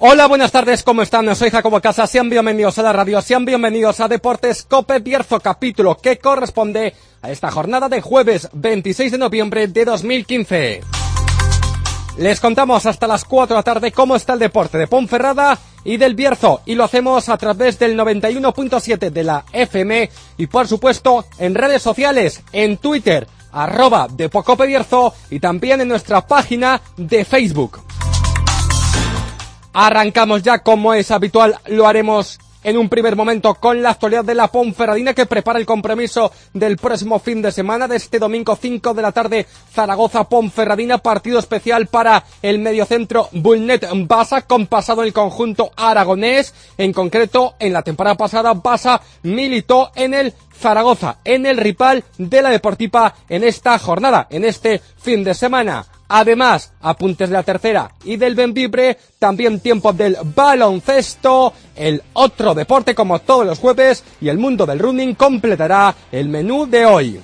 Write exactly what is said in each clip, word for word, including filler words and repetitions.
Hola, buenas tardes, ¿cómo están? Soy Jacobo Casas, sean bienvenidos a la radio, sean bienvenidos a Deportes Cope Bierzo, capítulo que corresponde a esta jornada de jueves veintiséis de noviembre de dos mil quince. Les contamos hasta las cuatro de la tarde cómo está el deporte de Ponferrada y del Bierzo, y lo hacemos a través del noventa y uno punto siete de la F M y por supuesto en redes sociales, en Twitter, arroba Depocope Bierzo, y también en nuestra página de Facebook. Arrancamos ya, como es habitual, lo haremos en un primer momento con la actualidad de la Ponferradina, que prepara el compromiso del próximo fin de semana, de este domingo cinco de la tarde, Zaragoza-Ponferradina, partido especial para el mediocentro Bulnet Basa, con pasado en el conjunto aragonés. En concreto, en la temporada pasada, Basa militó en el Zaragoza, en el rival de la Deportiva en esta jornada, en este fin de semana. Además, apuntes de la tercera y del Bembibre, también tiempo del baloncesto, el otro deporte como todos los jueves, y el mundo del running completará el menú de hoy.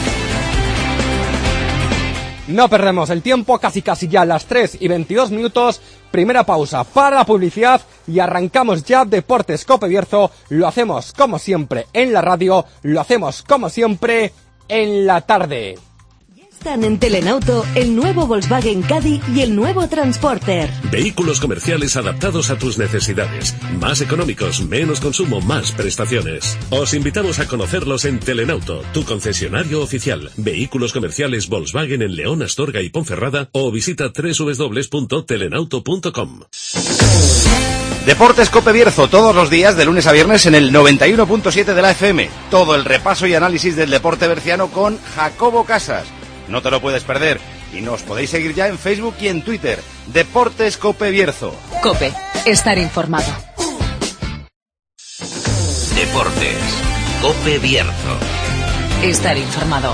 No perdemos el tiempo, casi casi ya a las tres y veintidós minutos, primera pausa para la publicidad y arrancamos ya Deportes Cope Bierzo. Lo hacemos como siempre en la radio, lo hacemos como siempre en la tarde. Están en Telenauto el nuevo Volkswagen Caddy y el nuevo Transporter. Vehículos comerciales adaptados a tus necesidades. Más económicos, menos consumo, más prestaciones. Os invitamos a conocerlos en Telenauto, tu concesionario oficial. Vehículos comerciales Volkswagen en León, Astorga y Ponferrada, o visita doble u doble u doble u punto telenauto punto com. Deportes Cope Bierzo, todos los días de lunes a viernes en el noventa y uno punto siete de la F M. Todo el repaso y análisis del deporte berciano con Jacobo Casas. No te lo puedes perder, y nos podéis seguir ya en Facebook y en Twitter. Deportes Cope Bierzo. Cope, estar informado. Deportes Cope Bierzo. Estar informado.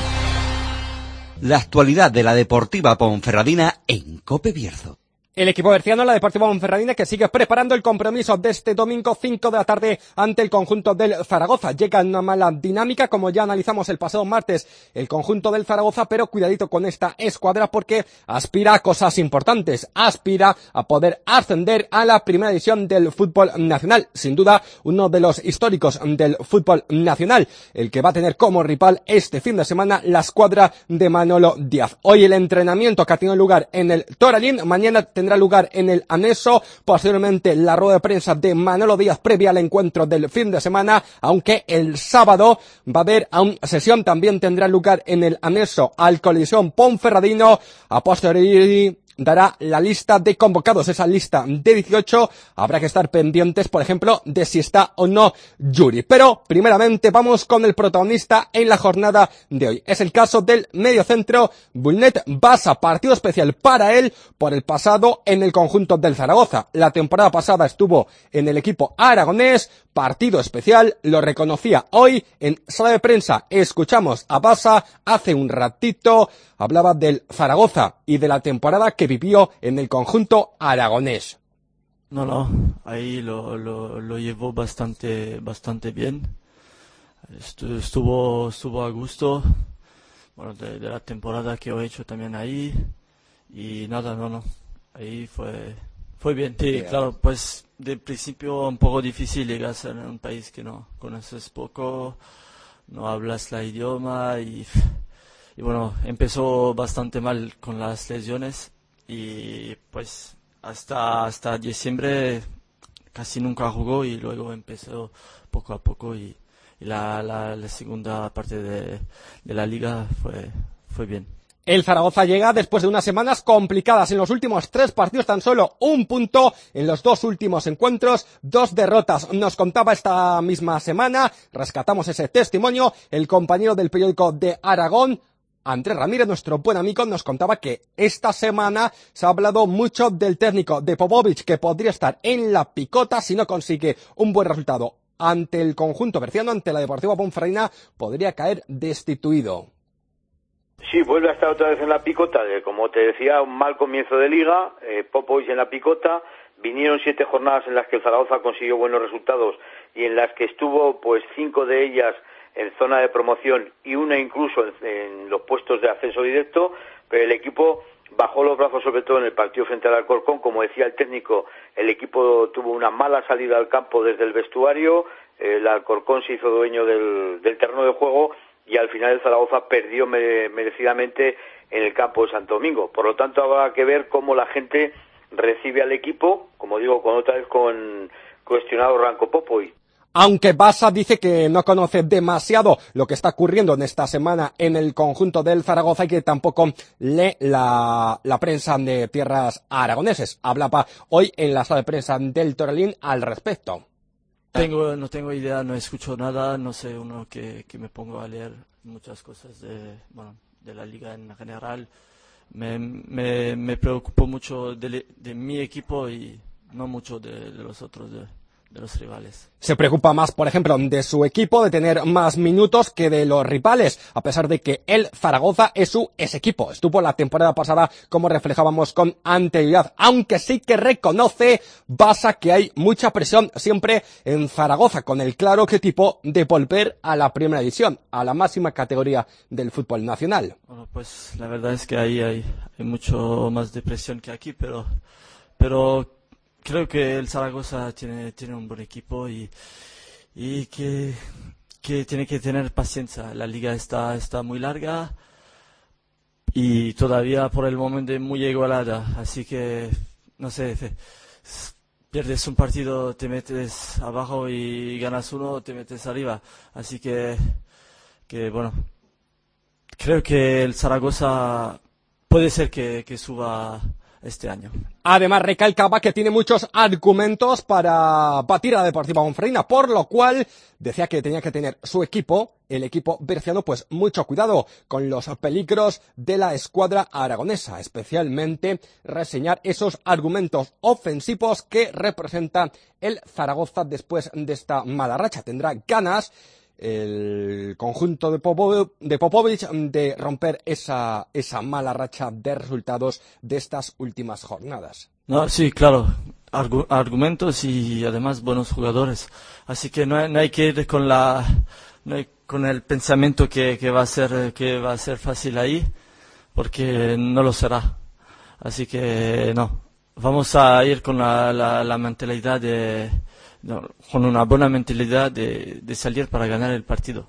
La actualidad de la Deportiva Ponferradina en Cope Bierzo. El equipo berciano, la Deportiva Ponferradina, que sigue preparando el compromiso de este domingo cinco de la tarde ante el conjunto del Zaragoza. Llega en una mala dinámica, como ya analizamos el pasado martes, el conjunto del Zaragoza, pero cuidadito con esta escuadra porque aspira a cosas importantes. Aspira a poder ascender a la primera división del fútbol nacional. Sin duda, uno de los históricos del fútbol nacional, el que va a tener como rival este fin de semana la escuadra de Manolo Díaz. Hoy el entrenamiento que ha tenido lugar en el Torallín, mañana tendrá lugar en el anexo, posteriormente la rueda de prensa de Manolo Díaz previa al encuentro del fin de semana, aunque el sábado va a haber una sesión, también tendrá lugar en el anexo al Coliseo Ponferradino. A posteriori dará la lista de convocados, esa lista de dieciocho. Habrá que estar pendientes, por ejemplo, de si está o no Yuri. Pero, primeramente, vamos con el protagonista en la jornada de hoy. Es el caso del mediocentro Bulnet Basa, partido especial para él por el pasado en el conjunto del Zaragoza. La temporada pasada estuvo en el equipo aragonés, partido especial, lo reconocía hoy en sala de prensa. Escuchamos a Basa hace un ratito, hablaba del Zaragoza y de la temporada que vivió en el conjunto aragonés. No, no, ahí lo, lo, lo llevó bastante, bastante bien. Estuvo, estuvo a gusto, bueno, de, de la temporada que he hecho también ahí, y nada, no, no, ahí fue, fue bien. Sí, claro, pues de principio un poco difícil llegar a un país que no conoces poco, no hablas la idioma y, y bueno, empezó bastante mal con las lesiones. Y pues hasta hasta diciembre casi nunca jugó y luego empezó poco a poco y, y la, la, la segunda parte de, de la liga fue, fue bien. El Zaragoza llega después de unas semanas complicadas. En los últimos tres partidos tan solo un punto, en los dos últimos encuentros dos derrotas. Nos contaba esta misma semana, rescatamos ese testimonio, el compañero del periódico de Aragón, Andrés Ramírez, nuestro buen amigo, nos contaba que esta semana se ha hablado mucho del técnico de Popovic, que podría estar en la picota si no consigue un buen resultado ante el conjunto berciano, ante la Deportiva Ponferradina, podría caer destituido. Sí, vuelve a estar otra vez en la picota, de, como te decía, un mal comienzo de liga, eh, Popovic en la picota, vinieron siete jornadas en las que el Zaragoza consiguió buenos resultados y en las que estuvo pues cinco de ellas en zona de promoción y una incluso en, en los puestos de ascenso directo, pero el equipo bajó los brazos sobre todo en el partido frente al Alcorcón. Como decía el técnico, el equipo tuvo una mala salida al campo desde el vestuario, el Alcorcón se hizo dueño del, del terreno de juego y al final el Zaragoza perdió mere, merecidamente en el campo de Santo Domingo. Por lo tanto, habrá que ver cómo la gente recibe al equipo, como digo, con otra vez con cuestionado Ranko Popovic. Aunque Basa dice que no conoce demasiado lo que está ocurriendo en esta semana en el conjunto del Zaragoza y que tampoco lee la, la prensa de tierras aragoneses. Hablaba hoy en la sala de prensa del Torrelín al respecto. Tengo, no tengo idea, no escucho nada, no sé, uno que, que me pongo a leer muchas cosas de, bueno, de la liga en general. Me, me, me preocupo mucho de, de mi equipo y no mucho de, de los otros, de, de los rivales. Se preocupa más, por ejemplo, de su equipo, de tener más minutos que de los rivales, a pesar de que el Zaragoza es su ex equipo. Estuvo la temporada pasada, como reflejábamos con anterioridad, aunque sí que reconoce Basa que hay mucha presión siempre en Zaragoza, con el claro objetivo de volver a la primera división, a la máxima categoría del fútbol nacional. Bueno, pues la verdad es que ahí hay, hay mucho más de presión que aquí, pero, pero creo que el Zaragoza tiene, tiene un buen equipo y, y que, que tiene que tener paciencia. La liga está, está muy larga y todavía por el momento muy igualada. Así que, no sé, pierdes un partido, te metes abajo y ganas uno, te metes arriba. Así que, que bueno, creo que el Zaragoza puede ser que, que suba este año. Además, recalcaba que tiene muchos argumentos para batir a la Deportiva Ponferradina, por lo cual decía que tenía que tener su equipo, el equipo berciano, pues mucho cuidado con los peligros de la escuadra aragonesa, especialmente reseñar esos argumentos ofensivos que representa el Zaragoza después de esta mala racha. Tendrá ganas el conjunto de Popovic, de Popovic de romper esa, esa mala racha de resultados de estas últimas jornadas. No, sí, claro, Argu- argumentos y además buenos jugadores. Así que no hay, no hay que ir con la, no hay, con el pensamiento que, que va a ser, que va a ser fácil ahí, porque no lo será. Así que no, vamos a ir con la, la, la mentalidad de No, con una buena mentalidad de, de salir para ganar el partido.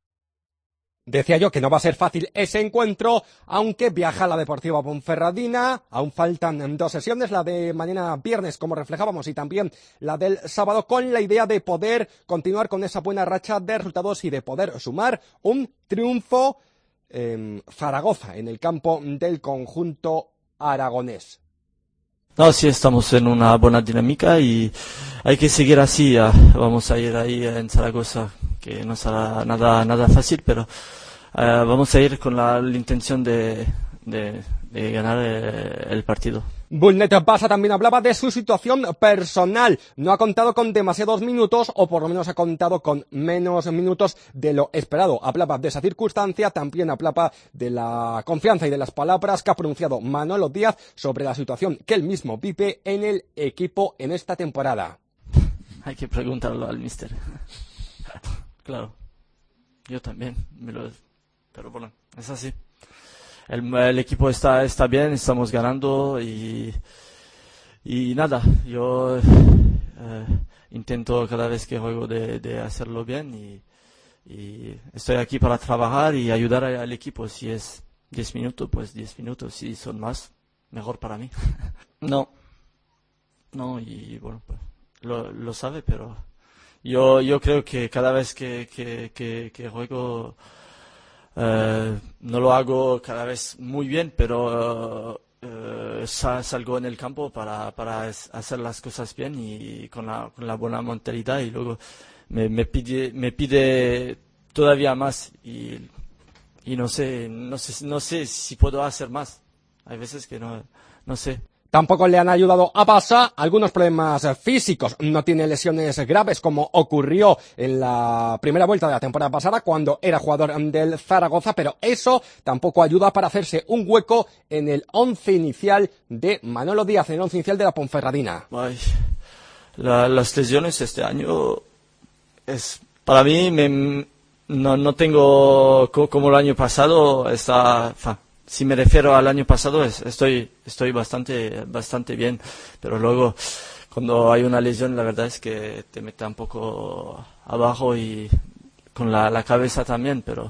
Decía yo que no va a ser fácil ese encuentro, aunque viaja la Deportiva Ponferradina, aún faltan dos sesiones, la de mañana viernes, como reflejábamos, y también la del sábado, con la idea de poder continuar con esa buena racha de resultados y de poder sumar un triunfo en Zaragoza, en el campo del conjunto aragonés. No, sí, estamos en una buena dinámica y hay que seguir así. Ya. Vamos a ir ahí en Zaragoza, que no será nada nada fácil, pero uh, vamos a ir con la, la intención de, de, de ganar eh, el partido. Bulnet Basa también hablaba de su situación personal. No ha contado con demasiados minutos, o por lo menos ha contado con menos minutos de lo esperado. Hablaba de esa circunstancia, también hablaba de la confianza y de las palabras que ha pronunciado Manolo Díaz sobre la situación que él mismo vive en el equipo en esta temporada. Hay que preguntarlo al míster. Claro, yo también, me lo... pero bueno, es así. El, el equipo está está bien, estamos ganando y, y nada, yo eh, intento cada vez que juego de, de hacerlo bien y, y estoy aquí para trabajar y ayudar al equipo. Si es diez minutos, pues diez minutos, si son más, mejor para mí. No, no, y bueno, pues, lo, lo sabe, pero yo yo creo que cada vez que, que, que, que juego Uh, no lo hago cada vez muy bien, pero uh, uh, salgo en el campo para, para hacer las cosas bien y con la, con la buena mentalidad, y luego me, me pide me pide todavía más y, y no sé no sé no sé si puedo hacer más. Hay veces que no no sé. Tampoco le han ayudado a Basa algunos problemas físicos. No tiene lesiones graves como ocurrió en la primera vuelta de la temporada pasada cuando era jugador del Zaragoza, pero eso tampoco ayuda para hacerse un hueco en el once inicial de Manolo Díaz, en el once inicial de la Ponferradina. Ay, la, las lesiones este año es para mí me, no, no tengo como el año pasado. Está, fa, si me refiero al año pasado, es, estoy estoy bastante bastante bien, pero luego cuando hay una lesión, la verdad es que te mete un poco abajo y con la, la cabeza también, pero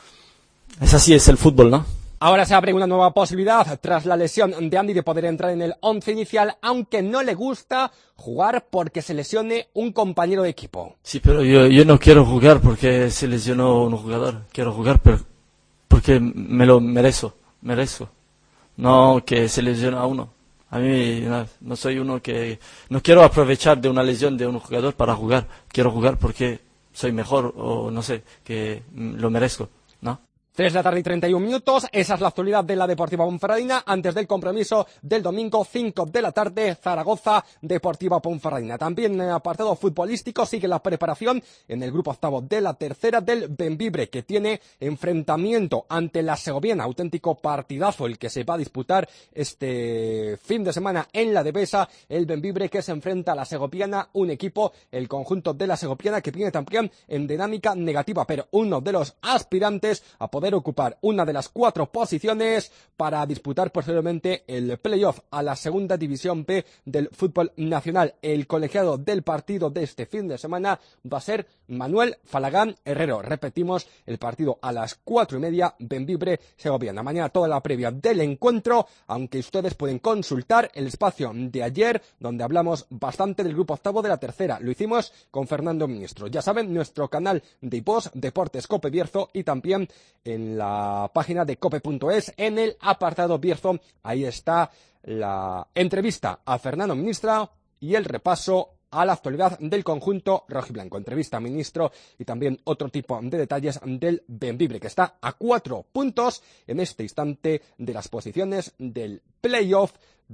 es así, es el fútbol, ¿no? Ahora se abre una nueva posibilidad tras la lesión de Andy de poder entrar en el once inicial, aunque no le gusta jugar porque se lesione un compañero de equipo. Sí, pero yo, yo no quiero jugar porque se lesionó un jugador. Quiero jugar pero porque me lo merezco, merezco. No que se lesione a uno. A mí no, no soy uno que... No quiero aprovechar de una lesión de un jugador para jugar. Quiero jugar porque soy mejor o no sé, que lo merezco, ¿no? tres de la tarde y treinta y un minutos, esa es la actualidad de la Deportiva Ponferradina antes del compromiso del domingo, cinco de la tarde, Zaragoza, Deportiva Ponferradina. También en el apartado futbolístico sigue la preparación en el grupo octavo de la tercera del Bembibre, que tiene enfrentamiento ante la Segoviana, auténtico partidazo el que se va a disputar este fin de semana en la Devesa, el Bembibre que se enfrenta a la Segoviana, un equipo, el conjunto de la Segoviana que viene también en dinámica negativa, pero uno de los aspirantes a poder ocupar una de las cuatro posiciones para disputar posteriormente el playoff a la segunda división B del fútbol nacional. El colegiado del partido de este fin de semana va a ser Manuel Falagán Herrero. Repetimos, el partido a las cuatro y media, Bembibre Segoviana. Mañana toda la previa del encuentro, aunque ustedes pueden consultar el espacio de ayer donde hablamos bastante del grupo octavo de la tercera. Lo hicimos con Fernando Ministro. Ya saben, nuestro canal de iVox, Deportes Cope Bierzo, y también en la página de cope punto es, en el apartado Bierzo, ahí está la entrevista a Fernando Ministro y el repaso a la actualidad del conjunto rojiblanco. Entrevista a Ministro y también otro tipo de detalles del Bembibre, que está a cuatro puntos en este instante de las posiciones del playoff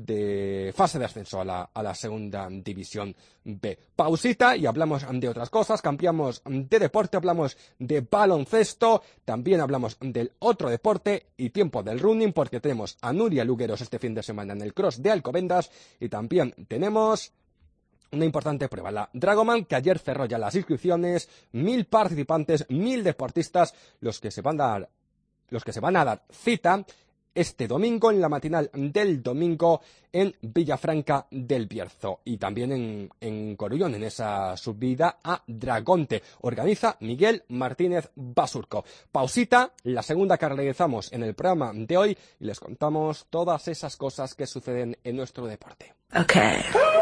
de fase de ascenso a la, a la segunda división B. Pausita y hablamos de otras cosas, cambiamos de deporte, hablamos de baloncesto, también hablamos del otro deporte y tiempo del running, porque tenemos a Nuria Lugueros este fin de semana en el Cross de Alcobendas y también tenemos una importante prueba, la Dragoman, que ayer cerró ya las inscripciones, mil participantes, mil deportistas, los que se van a dar, los que se van a dar cita este domingo, en la matinal del domingo, en Villafranca del Bierzo y también en, en Corullón, en esa subida a Dragonte. Organiza Miguel Martínez Basurco. Pausita, la segunda que realizamos en el programa de hoy y les contamos todas esas cosas que suceden en nuestro deporte. Okay.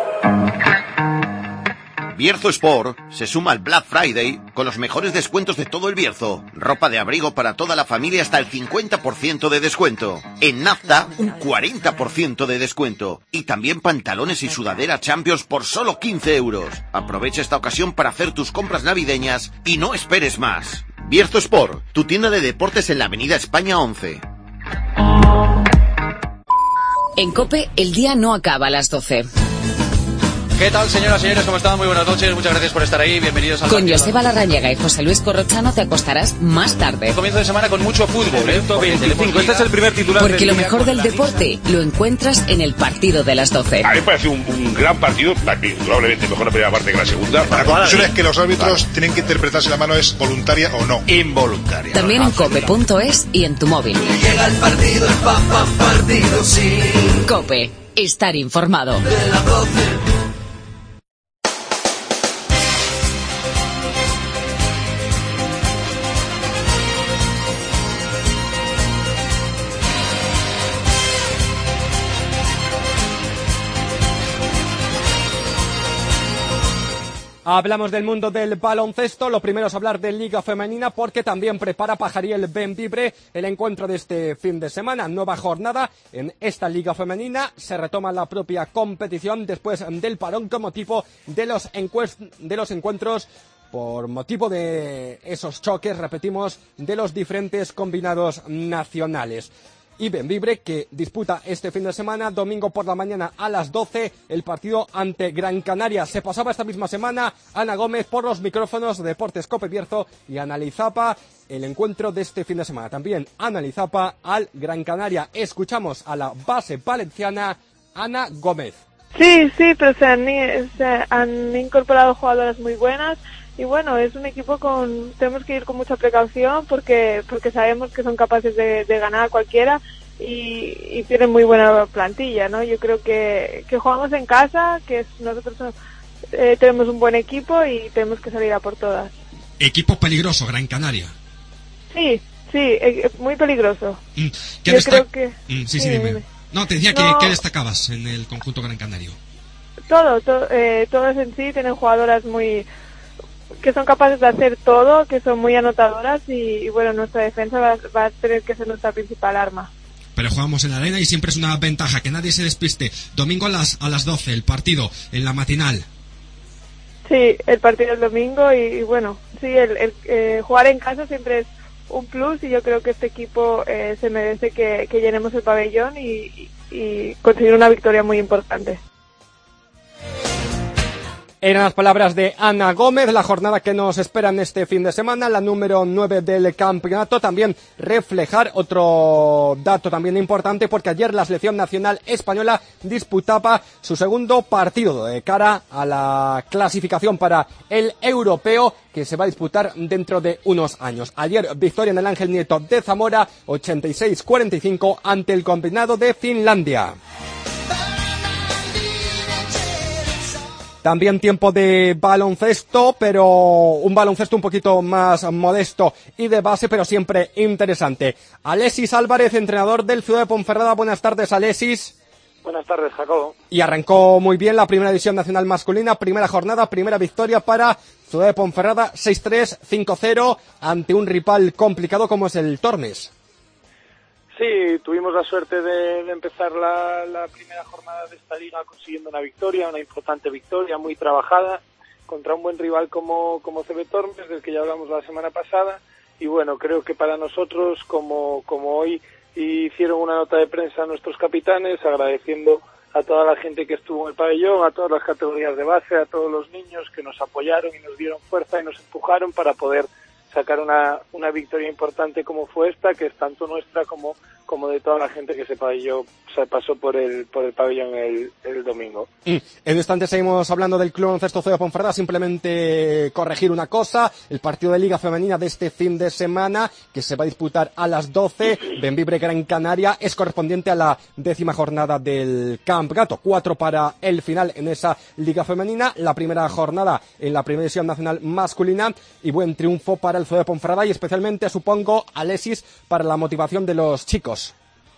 Bierzo Sport se suma al Black Friday con los mejores descuentos de todo el Bierzo. Ropa de abrigo para toda la familia hasta el cincuenta por ciento de descuento. En Nafta, un cuarenta por ciento de descuento. Y también pantalones y sudadera Champions por solo quince euros. Aprovecha esta ocasión para hacer tus compras navideñas y no esperes más. Bierzo Sport, tu tienda de deportes en la Avenida España once. En COPE, el día no acaba a las doce. ¿Qué tal, señoras y señores? ¿Cómo están? Muy buenas noches. Muchas gracias por estar ahí. Bienvenidos al... Con Joseba Larrañaga y José Luis Corrochano te acostarás más tarde. Comienzo de semana con mucho fútbol, ¿eh? veinticinco. Este es el primer titular. Porque lo mejor del deporte lo encuentras en el partido de las doce. A mí me parece un, un gran partido, probablemente mejor la primera parte que la segunda. La conclusión es que los árbitros tienen que interpretar si la mano es voluntaria o no. Involuntaria. También en cope punto es y en tu móvil. Llega el partido, el papá partido, sí. COPE, estar informado. De las doce. Hablamos del mundo del baloncesto, lo primero es hablar de Liga Femenina porque también prepara Pajariel Bembibre el encuentro de este fin de semana. Nueva jornada en esta Liga Femenina, se retoma la propia competición después del parón con motivo de los, de los encuentros por motivo de esos choques, repetimos, de los diferentes combinados nacionales. Y Bembibre que disputa este fin de semana, domingo por la mañana a las doce, el partido ante Gran Canaria. Se pasaba esta misma semana Ana Gómez por los micrófonos de Deportes Cope Bierzo y analizaba el encuentro de este fin de semana. También analizaba al Gran Canaria. Escuchamos a la base valenciana Ana Gómez. Sí, sí, pero se han, se han incorporado jugadoras muy buenas. Y bueno, es un equipo con... Tenemos que ir con mucha precaución porque porque sabemos que son capaces de, de ganar a cualquiera. y, y tienen muy buena plantilla, ¿no? Yo creo que, que jugamos en casa, que es, nosotros eh, tenemos un buen equipo y tenemos que salir a por todas. Equipo peligroso, Gran Canaria. Sí, sí, eh, muy peligroso. Mm, ¿qué Yo desta- creo que... Mm, sí, sí, sí, dime. dime. No, te decía No. que, ¿qué destacabas en el conjunto Gran Canario? Todo, to, eh, todas en sí tienen jugadoras muy que son capaces de hacer todo, que son muy anotadoras y, y bueno, nuestra defensa va, va a tener que ser nuestra principal arma. Pero jugamos en la arena y siempre es una ventaja, que nadie se despiste. Domingo a las, a las doce, el partido, en la matinal. Sí, el partido el domingo y, y bueno, sí, el, el eh, jugar en casa siempre es un plus y yo creo que este equipo eh, se merece que, que llenemos el pabellón y, y, y conseguir una victoria muy importante. Eran las palabras de Ana Gómez, la jornada que nos espera en este fin de semana, la número nueve del campeonato. También reflejar otro dato también importante, porque ayer la selección nacional española disputaba su segundo partido de cara a la clasificación para el europeo que se va a disputar dentro de unos años. Ayer victoria en el Ángel Nieto de Zamora, ochenta y seis cuarenta y cinco ante el combinado de Finlandia. También tiempo de baloncesto, pero un baloncesto un poquito más modesto y de base, pero siempre interesante. Alexis Álvarez, entrenador del Ciudad de Ponferrada. Buenas tardes, Alexis. Buenas tardes, Jacobo. Y arrancó muy bien la primera división nacional masculina, primera jornada, primera victoria para Ciudad de Ponferrada, seis tres, cinco cero, ante un rival complicado como es el Tormes. Sí, tuvimos la suerte de, de empezar la, la primera jornada de esta liga consiguiendo una victoria, una importante victoria, muy trabajada, contra un buen rival como, como C B Tormes, del que ya hablamos la semana pasada. Y bueno, creo que para nosotros, como, como hoy hicieron una nota de prensa a nuestros capitanes, agradeciendo a toda la gente que estuvo en el pabellón, a todas las categorías de base, a todos los niños que nos apoyaron y nos dieron fuerza y nos empujaron para poder sacar una, una victoria importante como fue esta, que es tanto nuestra como, como de toda la gente que se pabellón, se pasó por el, por el pabellón el, el domingo. Mm. En instante seguimos hablando del Club Baloncesto Ciudad de Ponferrada. Simplemente corregir una cosa: el partido de Liga Femenina de este fin de semana, que se va a disputar a las doce, Benvibre Gran Canaria, es correspondiente a la décima jornada del campeonato. Cuatro para el final en esa Liga Femenina, la primera jornada en la Primera División Nacional masculina, y buen triunfo para el Ciudad de Ponferrada y especialmente, supongo, Alexis, para la motivación de los chicos.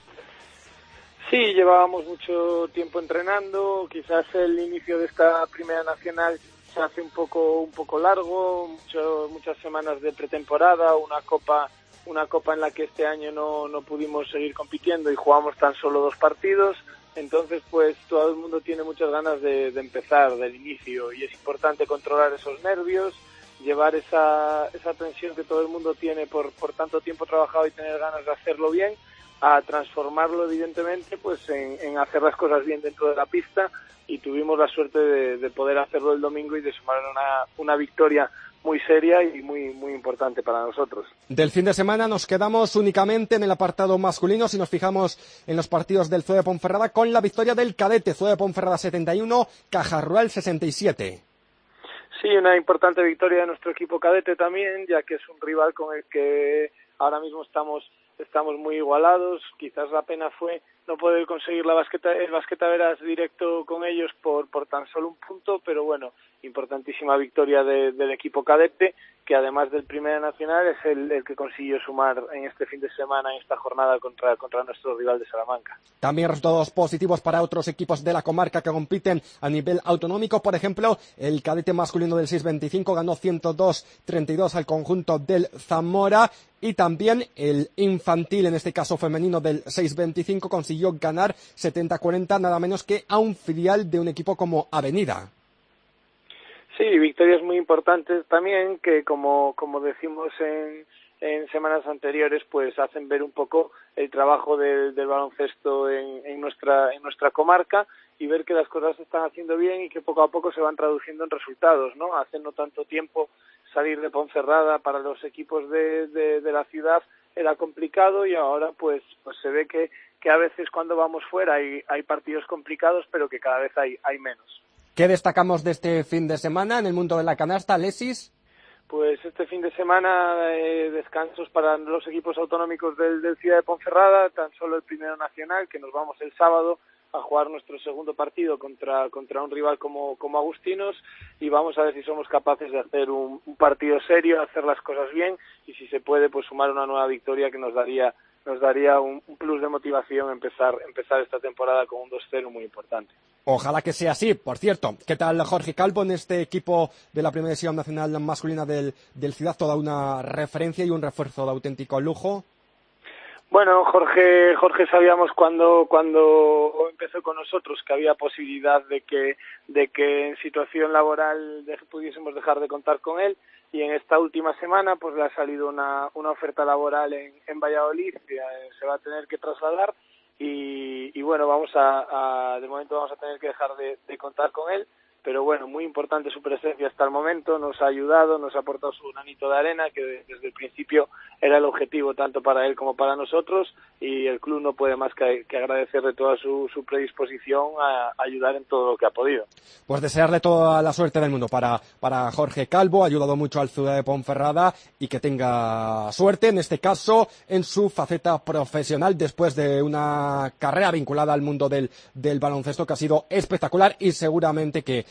Sí, llevábamos mucho tiempo entrenando, quizás el inicio de esta primera nacional se hace un poco un poco largo, mucho, muchas semanas de pretemporada, una copa una copa en la que este año no, no pudimos seguir compitiendo y jugamos tan solo dos partidos, entonces pues todo el mundo tiene muchas ganas de, de empezar, del inicio, y es importante controlar esos nervios, llevar esa, esa tensión que todo el mundo tiene por, por tanto tiempo trabajado y tener ganas de hacerlo bien, a transformarlo evidentemente pues en, en hacer las cosas bien dentro de la pista, y tuvimos la suerte de, de poder hacerlo el domingo y de sumar una, una victoria muy seria y muy muy importante para nosotros. Del fin de semana nos quedamos únicamente en el apartado masculino, si nos fijamos en los partidos del Ciudad de Ponferrada, con la victoria del cadete. Ciudad de Ponferrada setenta y uno, Caja Rural sesenta y siete. Sí, una importante victoria de nuestro equipo cadete también, ya que es un rival con el que ahora mismo estamos estamos muy igualados. Quizás la pena fue no poder conseguir la basqueta, el basquetaveras directo con ellos por, por tan solo un punto, pero bueno, importantísima victoria de, del equipo cadete, que además del Primera Nacional es el, el que consiguió sumar en este fin de semana, en esta jornada contra, contra nuestro rival de Salamanca. También resultados positivos para otros equipos de la comarca que compiten a nivel autonómico. Por ejemplo, el cadete masculino del seis veinticinco ganó ciento dos treinta y dos al conjunto del Zamora, y también el infantil, en este caso femenino, del seis veinticinco consiguió ganar setenta cuarenta nada menos que a un filial de un equipo como Avenida. Sí, victorias muy importantes también, que como, como decimos en, en semanas anteriores, pues hacen ver un poco el trabajo del, del baloncesto en, en nuestra en nuestra comarca, y ver que las cosas se están haciendo bien y que poco a poco se van traduciendo en resultados, ¿no? Hace no tanto tiempo salir de Ponferrada para los equipos de, de, de la ciudad era complicado, y ahora pues pues se ve que, que a veces cuando vamos fuera hay, hay partidos complicados, pero que cada vez hay, hay menos. ¿Qué destacamos de este fin de semana en el mundo de la canasta, Alexis? Pues este fin de semana eh, descansos para los equipos autonómicos del, del Ciudad de Ponferrada, tan solo el primero nacional, que nos vamos el sábado a jugar nuestro segundo partido contra contra un rival como, como Agustinos, y vamos a ver si somos capaces de hacer un, un partido serio, hacer las cosas bien, y si se puede, pues sumar una nueva victoria que nos daría nos daría un, un plus de motivación empezar empezar esta temporada con un dos cero muy importante. Ojalá que sea así. Por cierto, ¿qué tal Jorge Calvo en este equipo de la Primera División Nacional Masculina del, del Ciudad? Toda una referencia y un refuerzo de auténtico lujo. Bueno, Jorge, Jorge sabíamos cuando cuando empezó con nosotros que había posibilidad de que de que en situación laboral de, pudiésemos dejar de contar con él, y en esta última semana pues le ha salido una una oferta laboral en, en Valladolid, que eh, se va a tener que trasladar, y, y bueno, vamos a, a de momento vamos a tener que dejar de, de contar con él. Pero bueno, muy importante su presencia hasta el momento, nos ha ayudado, nos ha aportado su granito de arena, que desde el principio era el objetivo tanto para él como para nosotros, y el club no puede más que, que agradecerle toda su, su predisposición a, a ayudar en todo lo que ha podido. Pues desearle toda la suerte del mundo para, para Jorge Calvo, ha ayudado mucho al Ciudad de Ponferrada, y que tenga suerte, en este caso, en su faceta profesional, después de una carrera vinculada al mundo del, del baloncesto que ha sido espectacular, y seguramente que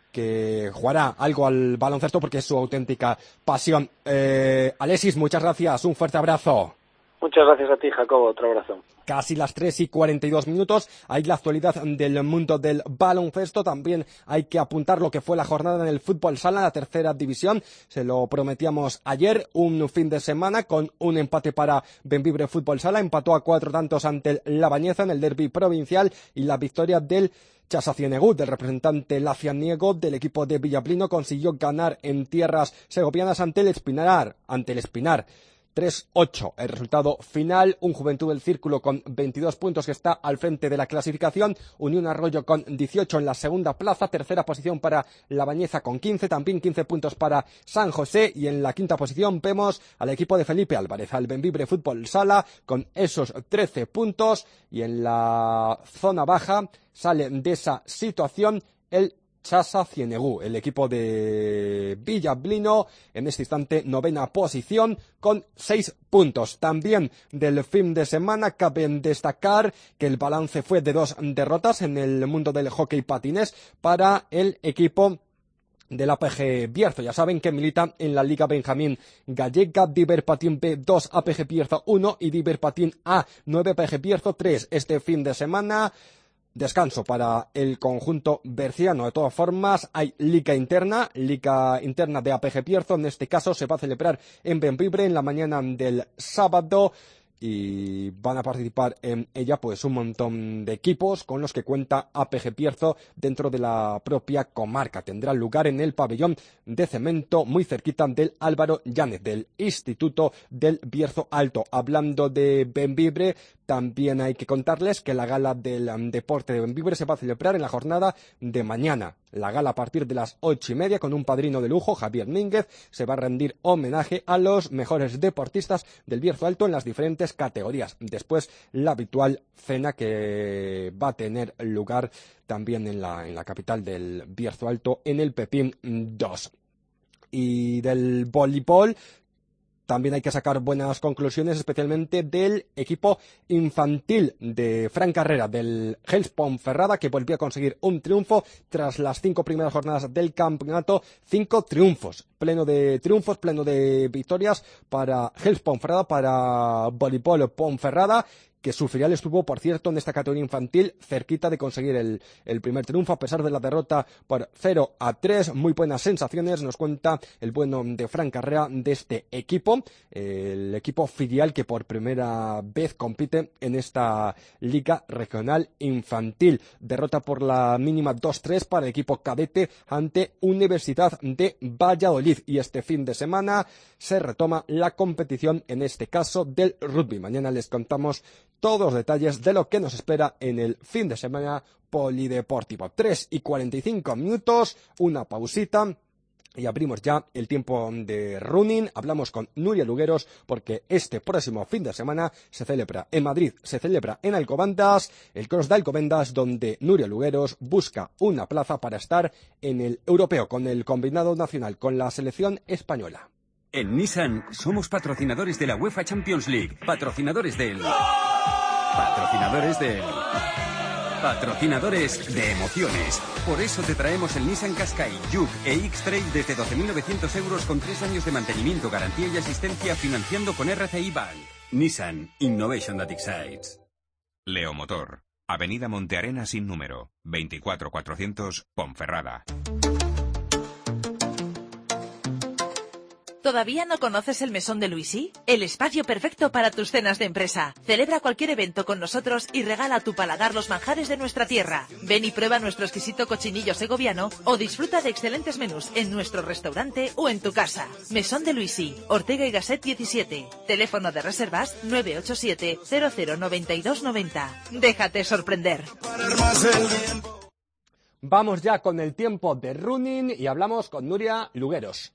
que jugará algo al baloncesto porque es su auténtica pasión. Eh, Alexis, muchas gracias, un fuerte abrazo. Muchas gracias a ti, Jacobo, otro abrazo. Casi las tres y cuarenta y dos minutos, hay la actualidad del mundo del baloncesto, también hay que apuntar lo que fue la jornada en el fútbol sala, la tercera división, se lo prometíamos ayer, un fin de semana con un empate para Bembibre Fútbol Sala, empató a cuatro tantos ante el Labañeza en el derbi provincial, y la victoria del Chasacienegú, del representante lacianiego del equipo de Villablino, consiguió ganar en tierras segovianas ante el Espinar, ante el Espinar. tres ocho el resultado final, un Juventud del Círculo con veintidós puntos que está al frente de la clasificación, Unión Arroyo con dieciocho en la segunda plaza, tercera posición para La Bañeza con quince, también quince puntos para San José, y en la quinta posición vemos al equipo de Felipe Álvarez, al Bembibre Fútbol Sala, con esos trece puntos, y en la zona baja sale de esa situación el Chasacienegú, el equipo de Villablino, en este instante novena posición con seis puntos. También del fin de semana cabe destacar que el balance fue de dos derrotas en el mundo del hockey patinés para el equipo del A P G Bierzo. Ya saben que milita en la Liga Benjamín Gallega, Diver Patín B dos, A P G Bierzo uno y Diver Patín A nueve, A P G Bierzo tres. Este fin de semana descanso para el conjunto berciano. De todas formas, hay liga interna, liga interna de A P G Bierzo. En este caso se va a celebrar en Bembibre en la mañana del sábado, y van a participar en ella pues un montón de equipos con los que cuenta A P G Bierzo dentro de la propia comarca. Tendrá lugar en el pabellón de cemento muy cerquita del Álvaro Yáñez, del Instituto del Bierzo Alto. Hablando de Bembibre, también hay que contarles que la gala del um, deporte de Bembibre se va a celebrar en la jornada de mañana. La gala a partir de las ocho y media, con un padrino de lujo, Javier Mínguez. Se va a rendir homenaje a los mejores deportistas del Bierzo Alto en las diferentes categorías. Después, la habitual cena que va a tener lugar también en la, en la capital del Bierzo Alto, en el Pepín dos. Y del voleibol también hay que sacar buenas conclusiones, especialmente del equipo infantil de Fran Carrera, del Gels Ponferrada, que volvió a conseguir un triunfo tras las cinco primeras jornadas del campeonato. Cinco triunfos, pleno de triunfos, pleno de victorias para Gels Ponferrada, para Voleibol Ponferrada, que su filial estuvo, por cierto, en esta categoría infantil cerquita de conseguir el, el primer triunfo, a pesar de la derrota por cero a tres. Muy buenas sensaciones, nos cuenta el bueno de Fran Carrera de este equipo, el equipo filial que por primera vez compite en esta Liga Regional Infantil. Derrota por la mínima dos tres para el equipo cadete ante Universidad de Valladolid. Y este fin de semana se retoma la competición, en este caso del rugby. Mañana les contamos todos los detalles de lo que nos espera en el fin de semana polideportivo. tres y cuarenta y cinco minutos, una pausita y abrimos ya el tiempo de running. Hablamos con Nuria Lugueros porque este próximo fin de semana se celebra en Madrid, se celebra en Alcobendas, el Cross de Alcobendas, donde Nuria Lugueros busca una plaza para estar en el europeo con el combinado nacional, con la selección española. En Nissan somos patrocinadores de la UEFA Champions League, patrocinadores del... Patrocinadores del... Patrocinadores de emociones. Por eso te traemos el Nissan Qashqai, Juke e X-Trail desde doce mil novecientos euros con tres años de mantenimiento, garantía y asistencia financiando con R C I Bank. Nissan Innovation that excites. Leomotor, Avenida Montearena sin número, veinticuatro cuatrocientos, Ponferrada. ¿Todavía no conoces el Mesón de Luisi? El espacio perfecto para tus cenas de empresa. Celebra cualquier evento con nosotros y regala a tu paladar los manjares de nuestra tierra. Ven y prueba nuestro exquisito cochinillo segoviano o disfruta de excelentes menús en nuestro restaurante o en tu casa. Mesón de Luisi, Ortega y Gasset diecisiete. Teléfono de reservas nueve ocho siete, cero cero nueve dos nueve cero. Déjate sorprender. Vamos ya con el tiempo de running y hablamos con Nuria Lugueros.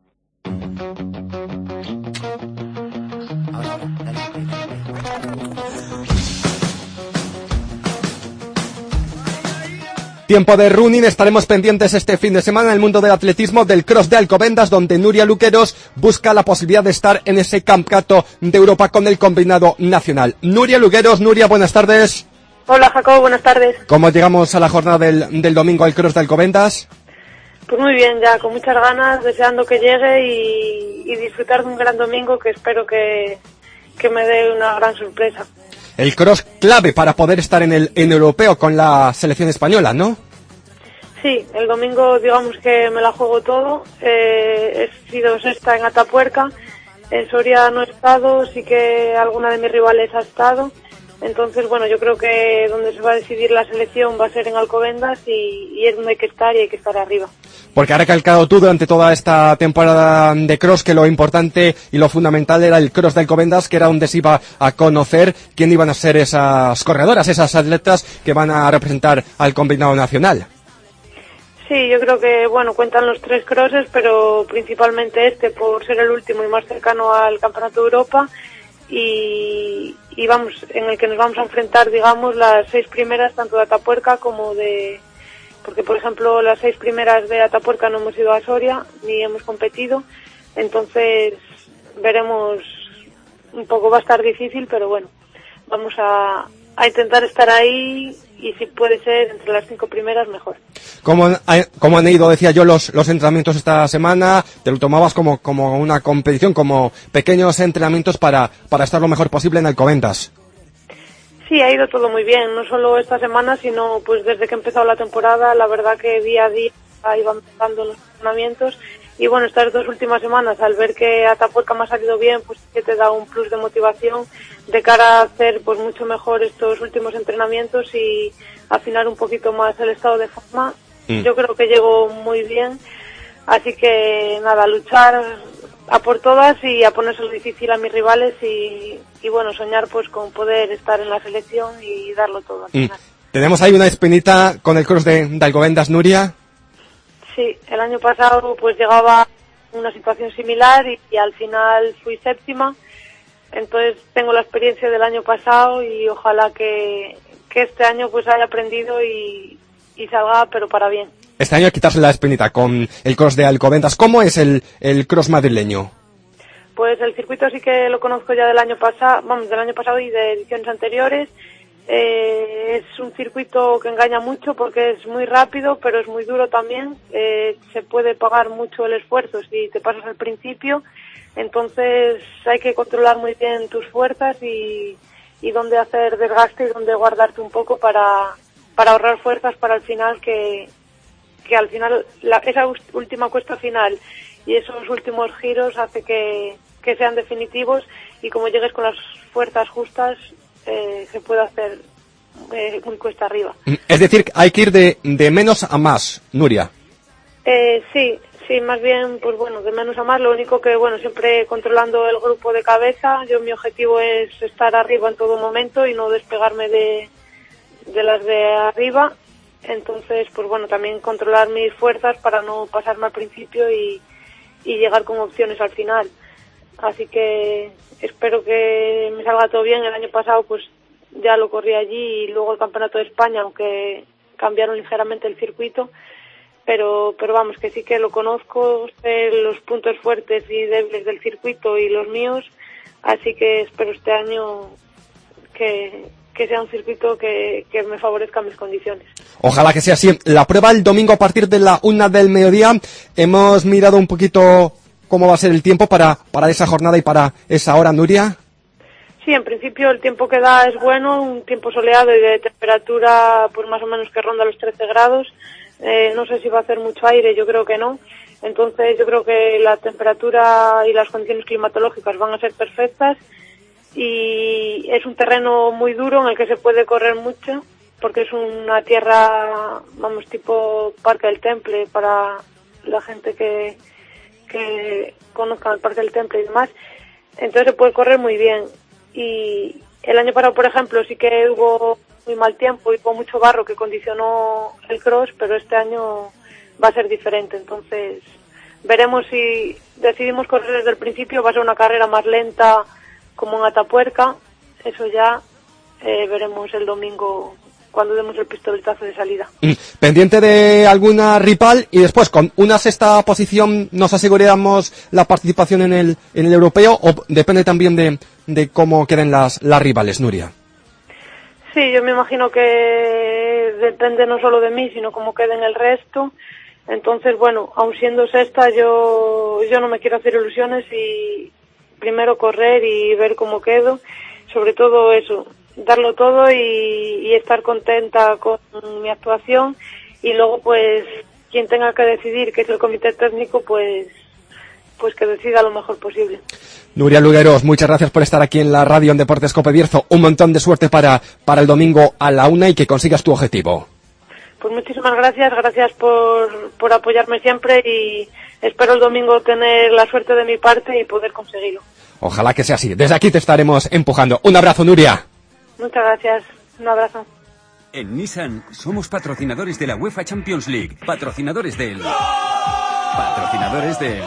Tiempo de running, estaremos pendientes este fin de semana en el mundo del atletismo del Cross de Alcobendas, donde Nuria Luqueros busca la posibilidad de estar en ese campeonato de Europa con el combinado nacional. Nuria Luqueros, Nuria, buenas tardes. Hola Jacobo, buenas tardes. ¿Cómo llegamos a la jornada del, del domingo al Cross de Alcobendas? Pues muy bien, ya con muchas ganas, deseando que llegue y, y disfrutar de un gran domingo que espero que, que me dé una gran sorpresa. El cross clave para poder estar en el en europeo con la selección española, ¿no? Sí, el domingo digamos que me la juego todo. Eh, he sido sexta en Atapuerca, en Soria no he estado, sí que alguna de mis rivales ha estado. Entonces, bueno, yo creo que donde se va a decidir la selección va a ser en Alcobendas y, y es donde hay que estar y hay que estar arriba. Porque has recalcado tú durante toda esta temporada de cross que lo importante y lo fundamental era el cross de Alcobendas, que era donde se iba a conocer quién iban a ser esas corredoras, esas atletas que van a representar al combinado nacional. Sí, yo creo que, bueno, cuentan los tres crosses, pero principalmente este por ser el último y más cercano al Campeonato de Europa. Y, y vamos, en el que nos vamos a enfrentar, digamos, las seis primeras, tanto de Atapuerca como de... Porque, por ejemplo, las seis primeras de Atapuerca no hemos ido a Soria, ni hemos competido, entonces veremos, un poco va a estar difícil, pero bueno, vamos a, a intentar estar ahí y si puede ser entre las cinco primeras, mejor. ¿Cómo han, cómo han ido, decía yo, los, los entrenamientos esta semana? ¿Te lo tomabas como, como una competición, como pequeños entrenamientos para, para estar lo mejor posible en Alcobendas? Sí, ha ido todo muy bien, no solo esta semana, sino pues desde que ha empezado la temporada, la verdad que día a día iban empezando los entrenamientos y bueno, estas dos últimas semanas, al ver que Atapuerca me ha salido bien, pues que te da un plus de motivación de cara a hacer pues mucho mejor estos últimos entrenamientos y afinar un poquito más el estado de forma. Mm. Yo creo que llego muy bien, así que nada, luchar a por todas y a ponérselo difícil a mis rivales y, y bueno, soñar pues con poder estar en la selección y darlo todo al final. Mm. ¿Tenemos ahí una espinita con el cross de, de Alcobendas, Nuria? Sí, el año pasado pues llegaba a una situación similar y, y al final fui séptima, entonces tengo la experiencia del año pasado y ojalá que, que este año pues haya aprendido y, y salga pero para bien. Este año quitarse la espinita con el cross de Alcobendas. ¿Cómo es el, el cross madrileño? Pues el circuito sí que lo conozco ya del año pasado, vamos, del año pasado y de ediciones anteriores. Eh, es un circuito que engaña mucho porque es muy rápido, pero es muy duro también. Eh, se puede pagar mucho el esfuerzo si te pasas al principio. Entonces hay que controlar muy bien tus fuerzas y, y dónde hacer desgaste y dónde guardarte un poco para, para ahorrar fuerzas para el final, que, que al final la, esa última cuesta final y esos últimos giros hace que, que sean definitivos y como llegues con las fuerzas justas eh, se puede hacer eh, muy cuesta arriba. Es decir, hay que ir de, de menos a más, Nuria. Eh, sí, sí, más bien, pues bueno, de menos a más. Lo único que, bueno, siempre controlando el grupo de cabeza. Yo mi objetivo es estar arriba en todo momento y no despegarme de, de las de arriba. Entonces, pues bueno, también controlar mis fuerzas para no pasarme al principio y, y llegar con opciones al final. Así que espero que me salga todo bien. El año pasado pues ya lo corrí allí y luego el Campeonato de España, aunque cambiaron ligeramente el circuito, pero pero vamos, que sí que lo conozco, sé los puntos fuertes y débiles del circuito y los míos, así que espero este año que, que sea un circuito que, que me favorezca mis condiciones. Ojalá que sea así. La prueba el domingo a partir de la una del mediodía. Hemos mirado un poquito cómo va a ser el tiempo para, para esa jornada y para esa hora, Nuria. Sí, en principio el tiempo que da es bueno, un tiempo soleado y de temperatura pues más o menos que ronda los trece grados. Eh, no sé si va a hacer mucho aire, yo creo que no. Entonces yo creo que la temperatura y las condiciones climatológicas van a ser perfectas y es un terreno muy duro en el que se puede correr mucho porque es una tierra, vamos, tipo Parque del Temple para la gente que, que conozca el Parque del Temple y demás. Entonces se puede correr muy bien. Y el año pasado, por ejemplo, sí que hubo muy mal tiempo y hubo mucho barro que condicionó el cross, pero este año va a ser diferente. Entonces veremos si decidimos correr desde el principio, va a ser una carrera más lenta como en Atapuerca. Eso ya eh, veremos el domingo cuando demos el pistoletazo de salida. Mm, pendiente de alguna rival y después con una sexta posición nos aseguramos la participación en el en el europeo, o depende también de, de cómo queden las, las rivales, Nuria. Sí, yo me imagino que depende no solo de mí, sino cómo queden el resto. Entonces, bueno, aun siendo sexta, yo, yo no me quiero hacer ilusiones y primero correr y ver cómo quedo. Sobre todo eso, darlo todo y, y estar contenta con mi actuación, y luego pues quien tenga que decidir, que es el comité técnico, pues pues que decida lo mejor posible. Nuria Lugueros, muchas gracias por estar aquí en la radio en Deportes Cope Bierzo. Un montón de suerte para, para el domingo a la una y que consigas tu objetivo. Pues muchísimas gracias, gracias por, por apoyarme siempre y espero el domingo tener la suerte de mi parte y poder conseguirlo. Ojalá que sea así. Desde aquí te estaremos empujando. Un abrazo, Nuria. Muchas gracias. Un abrazo. En Nissan somos patrocinadores de la UEFA Champions League, patrocinadores del... Patrocinadores del...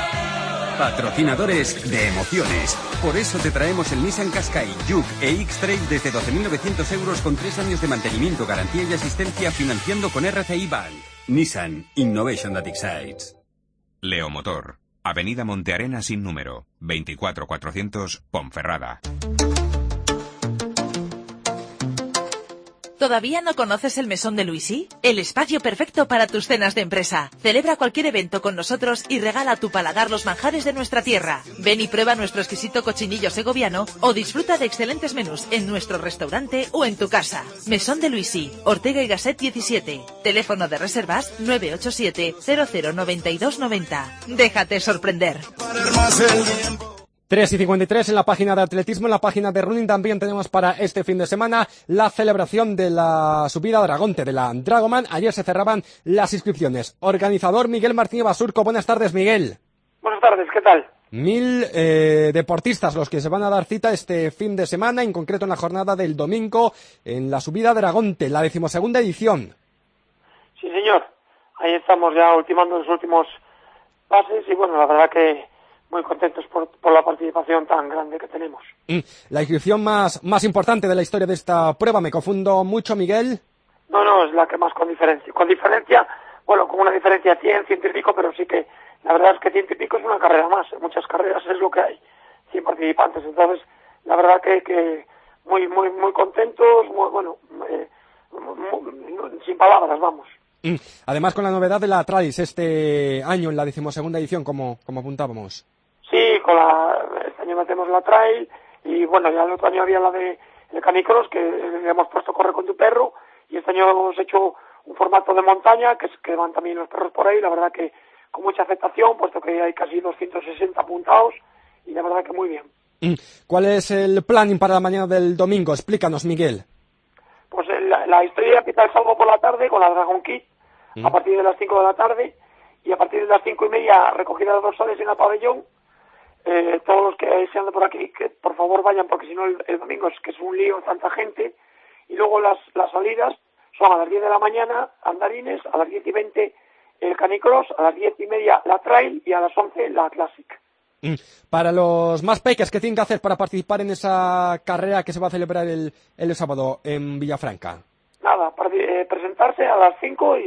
Patrocinadores de emociones. Por eso te traemos el Nissan Qashqai, Juke e X-Trail desde doce mil novecientos euros con tres años de mantenimiento, garantía y asistencia financiando con R C I Bank. Nissan Innovation that excites. Leomotor, Avenida Montearena sin número, veinticuatro cuatrocientos Ponferrada. ¿Todavía no conoces el Mesón de Luisi? El espacio perfecto para tus cenas de empresa. Celebra cualquier evento con nosotros y regala a tu paladar los manjares de nuestra tierra. Ven y prueba nuestro exquisito cochinillo segoviano o disfruta de excelentes menús en nuestro restaurante o en tu casa. Mesón de Luisi, Ortega y Gasset diecisiete. Teléfono de reservas nueve ocho siete cero cero nueve dos nueve cero. Déjate sorprender. tres y cincuenta y tres en la página de atletismo. En la página de running también tenemos para este fin de semana la celebración de la subida a Dragonte, de la Dragoman. Ayer se cerraban las inscripciones. Organizador Miguel Martínez Basurco. Buenas tardes, Miguel. Buenas tardes, ¿qué tal? Mil eh, deportistas los que se van a dar cita este fin de semana, en concreto en la jornada del domingo, en la subida a Dragonte, la decimosegunda edición. Sí, señor. Ahí estamos ya ultimando los últimos pases y bueno, la verdad que muy contentos por, por la participación tan grande que tenemos. La inscripción más, más importante de la historia de esta prueba. ¿Me confundo mucho, Miguel? No, no, es la que más con diferencia. Con diferencia, bueno, con una diferencia cien, ciento y pico, pero sí que la verdad es que ciento y pico es una carrera más. En muchas carreras es lo que hay, cien participantes. Entonces, la verdad que, que muy, muy, muy contentos, muy, bueno, eh, muy, sin palabras, vamos. Además, con la novedad de la Tralis este año en la decimosegunda edición, como, como apuntábamos. Sí, con la, este año metemos la trail y bueno, ya el otro año había la de el Canicross que le hemos puesto Corre con tu perro y este año hemos hecho un formato de montaña que es que van también los perros por ahí, la verdad que con mucha aceptación, puesto que hay casi doscientos sesenta apuntados y la verdad que muy bien. ¿Cuál es el planning para la mañana del domingo? Explícanos, Miguel. Pues la, la historia empieza el sábado por la tarde con la Dragon Kit mm. a partir de las cinco de la tarde y a partir de las cinco y media recogida de dorsales en el pabellón. Eh, todos los que sean de por aquí, que por favor vayan, porque si no el, el domingo es que es un lío, tanta gente. Y luego las, las salidas son a las diez de la mañana, andarines, a las diez y veinte el Canicross, a las diez y media la Trail y a las once la Classic. Para los más peques, ¿qué tienen que hacer para participar en esa carrera que se va a celebrar el, el sábado en Villafranca? Nada, para, eh, presentarse a las cinco y,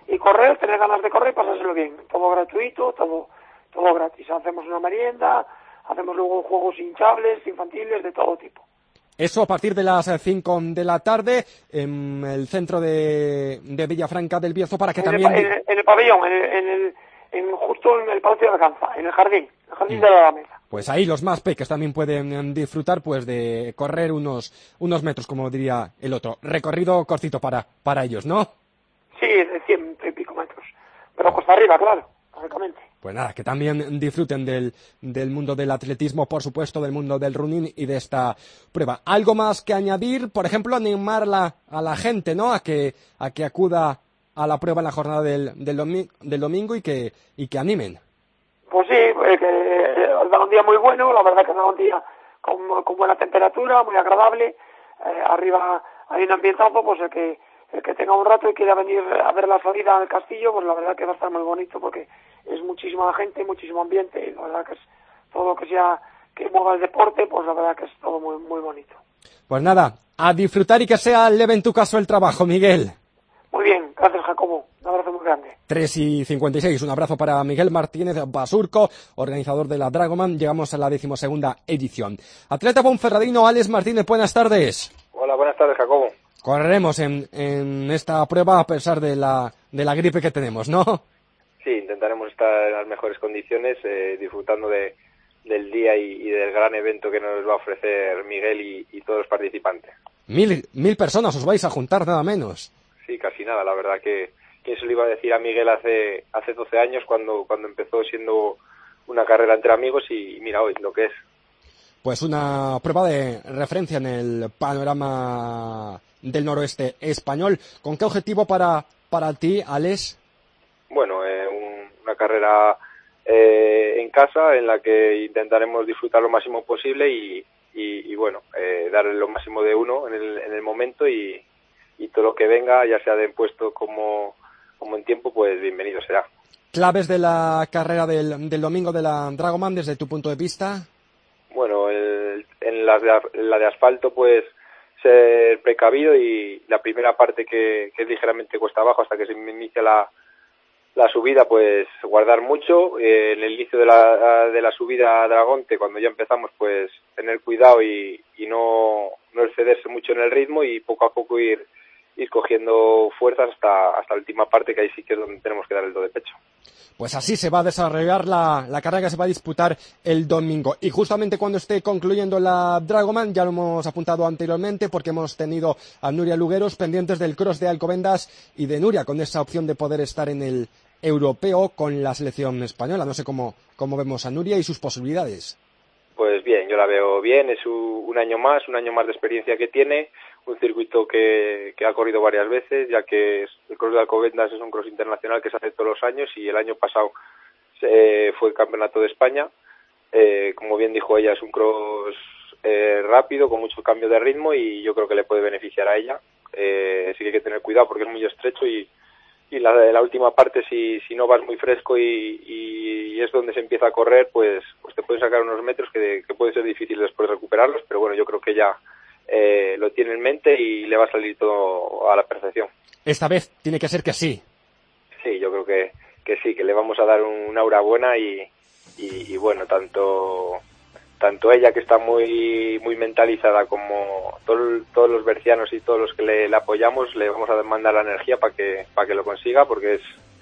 y correr, tener ganas de correr y pasárselo bien. Todo gratuito, todo todo gratis. Hacemos una merienda, hacemos luego juegos hinchables, infantiles, de todo tipo. Eso a partir de las cinco de la tarde en el centro de, de Villafranca del Bierzo, para que en también... El, en, el, en el pabellón, en el, en el, en, justo en el Palacio de Alcanza, en el jardín, el jardín mm. de la Alameda. Pues ahí los más peques también pueden disfrutar pues de correr unos unos metros, como diría el otro. Recorrido cortito para, para ellos, ¿no? Sí, de cien y pico metros. Pero costa arriba, claro, lógicamente. Pues nada, que también disfruten del, del mundo del atletismo, por supuesto, del mundo del running y de esta prueba. ¿Algo más que añadir? Por ejemplo, animar la, a la gente, ¿no? A que, a que acuda a la prueba en la jornada del, del, domi- del domingo y que, y que animen. Pues sí, eh, que eh, da un día muy bueno, la verdad que da un día con, con buena temperatura, muy agradable. Eh, arriba hay un ambientazo, pues el que, el que tenga un rato y quiera venir a ver la salida al castillo, pues la verdad que va a estar muy bonito porque es muchísima gente, muchísimo ambiente, y la verdad que es todo lo que sea que mueva el deporte, pues la verdad que es todo muy muy bonito. Pues nada, a disfrutar y que sea leve en tu caso el trabajo, Miguel. Muy bien, gracias Jacobo, un abrazo muy grande. tres y cincuenta y seis, un abrazo para Miguel Martínez Basurco, organizador de la Dragoman. Llegamos a la decimosegunda edición. Atleta ponferradino Alex Martínez, buenas tardes. Hola, buenas tardes Jacobo. Correremos en, en esta prueba a pesar de la, de la gripe que tenemos, ¿no? Sí, intentaremos estar en las mejores condiciones, eh, disfrutando de, del día y, y del gran evento que nos va a ofrecer Miguel y, y todos los participantes. Mil, mil personas os vais a juntar, nada menos. Sí, casi nada, la verdad que, que eso le iba a decir a Miguel hace hace doce años cuando, cuando empezó siendo una carrera entre amigos y, y mira hoy lo que es. Pues una prueba de referencia en el panorama del noroeste español. ¿Con qué objetivo para, para ti, Alex? Bueno, eh, un, una carrera eh, en casa en la que intentaremos disfrutar lo máximo posible y, y, y bueno, eh, dar lo máximo de uno en el, en el momento y, y todo lo que venga, ya sea de puesto como, como en tiempo, pues bienvenido será. ¿Claves de la carrera del, del domingo de la Dragoman desde tu punto de vista? Bueno, el, en la de, la de asfalto, pues ser precavido y la primera parte que, que es ligeramente cuesta abajo hasta que se inicia la La subida, pues guardar mucho. Eh, en el inicio de la, de la subida a Dragonte, cuando ya empezamos, pues tener cuidado y, y no, no excederse mucho en el ritmo y poco a poco ir, ir cogiendo fuerzas hasta, hasta la última parte, que ahí sí que es donde tenemos que dar el do de pecho. Pues así se va a desarrollar la, la carrera que se va a disputar el domingo. Y justamente cuando esté concluyendo la Dragoman, ya lo hemos apuntado anteriormente, porque hemos tenido a Nuria Lugueros pendientes del cross de Alcobendas y de Nuria con esa opción de poder estar en el europeo con la selección española. No sé cómo, cómo vemos a Nuria y sus posibilidades. Pues bien, yo la veo bien, es un, un año más, un año más de experiencia que tiene, un circuito que, que ha corrido varias veces, ya que el cross de Alcobendas es un cross internacional que se hace todos los años y el año pasado eh, fue el campeonato de España. Eh, como bien dijo ella, es un cross eh, rápido, con mucho cambio de ritmo y yo creo que le puede beneficiar a ella. Eh, sí que hay que tener cuidado porque es muy estrecho y y la, la última parte, si, si no vas muy fresco y, y es donde se empieza a correr, pues, pues te pueden sacar unos metros que, que puede ser difícil después recuperarlos, pero bueno, yo creo que ya eh, lo tiene en mente y le va a salir todo a la perfección. Esta vez tiene que ser que sí. Sí, yo creo que, que sí, que le vamos a dar un aura buena y, y, y bueno, tanto tanto ella, que está muy muy mentalizada, como todo, todos los bercianos y todos los que le, le apoyamos, le vamos a mandar la energía para que para que lo consiga, porque es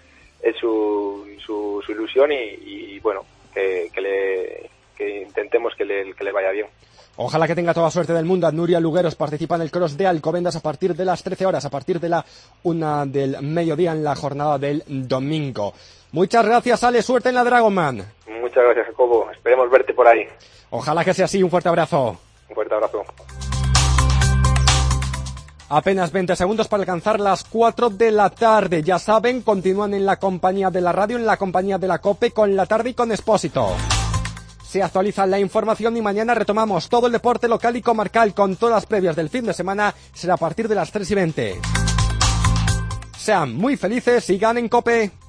es su, su, su ilusión y, y bueno, que, que le que intentemos que le, que le vaya bien. Ojalá que tenga toda suerte del mundo. Nuria Lugueros participa en el cross de Alcobendas a partir de las trece horas, a partir de la una del mediodía en la jornada del domingo. Muchas gracias, Ale, suerte en la Dragoman. Muchas gracias, Jacobo, esperemos verte por ahí. Ojalá que sea así, un fuerte abrazo. Un fuerte abrazo. Apenas veinte segundos para alcanzar las cuatro de la tarde. Ya saben, continúan en la compañía de la radio, en la compañía de la COPE, con La Tarde y con Expósito. Se actualiza la información y mañana retomamos todo el deporte local y comarcal con todas las previas del fin de semana. Será a partir de las tres y veinte. Sean muy felices, sigan en COPE.